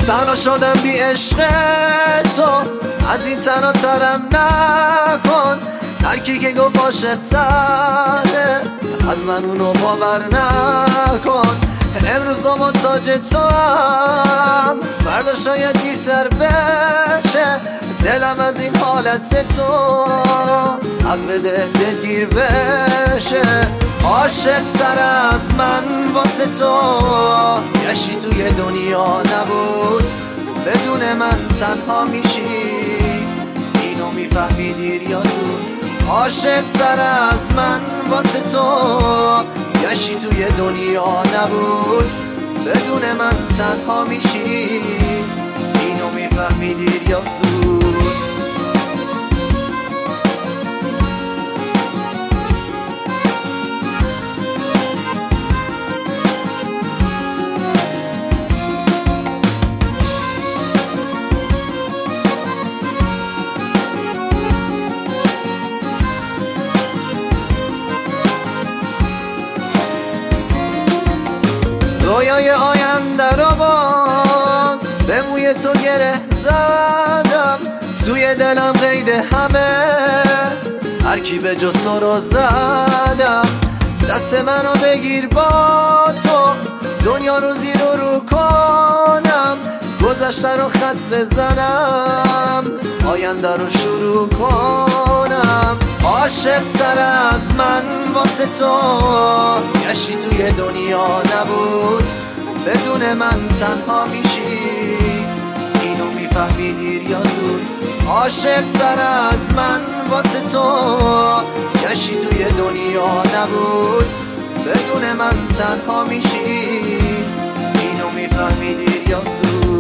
تنها شدم بی عشق تو، از این تنها ترم نکن. هر کی که گفت عاشق تره، از من اونو باور نکن. امروز محتاج تو هم، فردا شاید دیرتر بشه. دلم از این حالت تو حق بده دلگیر بشه. عاشق تر از من واسه تو گشتی توی دنیا نبود. بدون من تنها میشی، اینو میفهمی دیر یا زود. عاشق تر از من واسه تو گشتی توی دنیا نبود. بدون من تنها میشی، اینو میفهمی دیر یا زود. رویای آینده رو باز به موی تو گره زدم. توی دلم قید همه، هر کی به جز تو رو زدم. دست منو بگیر با تو، دنیا رو زیر و رو کنم. گذشته رو خط بزنم، آینده رو شروع کنم. عاشق تر از من واسه تو گشتی توی دنیا نبود. بدون من تنها میشی، اینو میفهمی دیر یا زود. عاشق تر از من واسه تو گشتی توی دنیا نبود. بدون من تنها میشی، اینو میفهمی دیر یا زود.